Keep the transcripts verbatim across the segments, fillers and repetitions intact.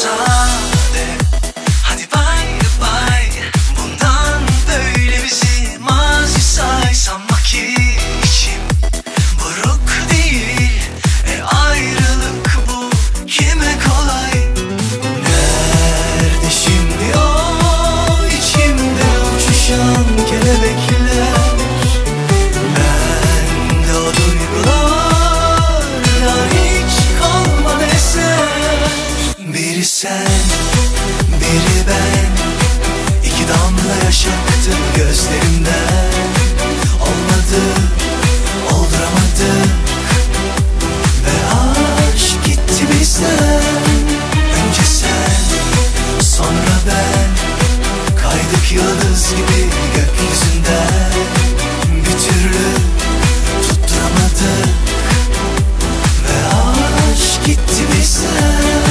müsaade. Hadi bay bay. Bundan böyle bizi mazi saysam ki içim buruk değil. E ayrılık bu kime kolay. Nerede şimdi o içimde uçuşan kelebekler? Bende o duygulardan hiç kalmadı eser. Biri sen, biri ben, iki damla yaş aktı gözlerimden. Olmadı, olduramadık ve aşk gitti bizden. Önce sen, sonra ben, kaydık yıldız gibi gökyüzünden. Bir türlü tutturamadık ve aşk gitti bizden.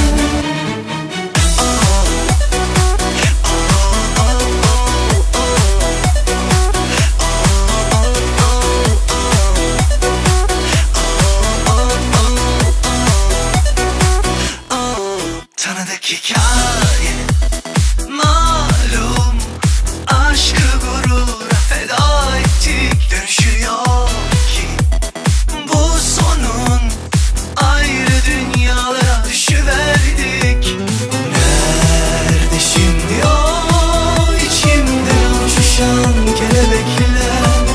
Tanıdık hikaye malum, aşkı gurura feda ettik. Dönüşü yok ki bu sonun, ayrı dünyalara düşüverdik. Nerede şimdi o içimde uçuşan kelebekler?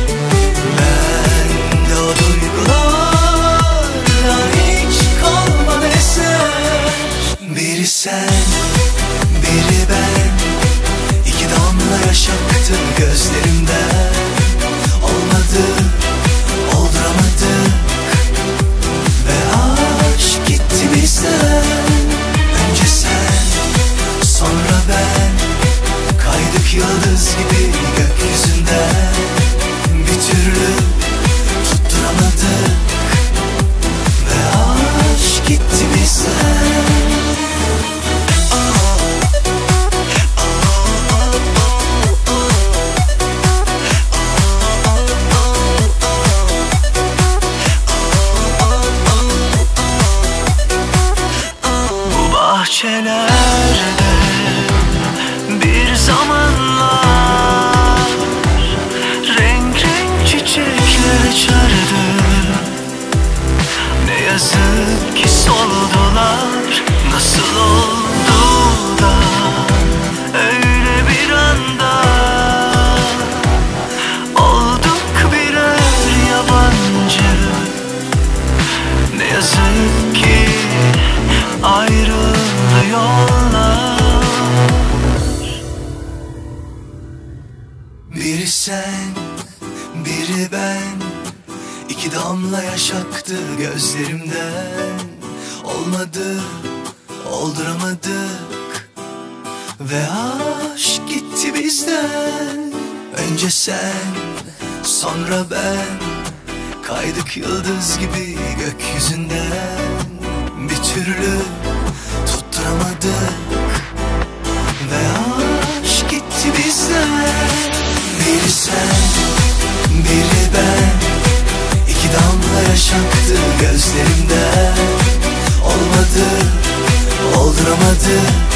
Bende o duygulardan hiç kalmadı eser. Biri sen, biri ben, iki damla yaş aktı gözlerimden. Olmadı, olduramadık ve aşk gitti bizden. Önce sen, sonra ben, kaydık yıldız gibi gökyüzünden. Bir türlü tutturamadık ve aşk gitti bizden. Bu bahçelerde bir zamanlar renk renk çiçekler açardı. Ne yazık ki soldular. Nasıl oldu da öyle bir anda olduk birer yabancı. Ne yazık ki ayrıldı yollar. Biri sen, biri ben, iki damla yaş aktı gözlerimden. Olmadı, olduramadık ve aşk gitti bizden. Önce sen, sonra ben, kaydık yıldız gibi gökyüzünden. Bir türlü tutturamadık ve aşk gitti bizden. Biri sen, biri ben, iki damla yaş aktı gözlerimden. Olmadı, olduramadık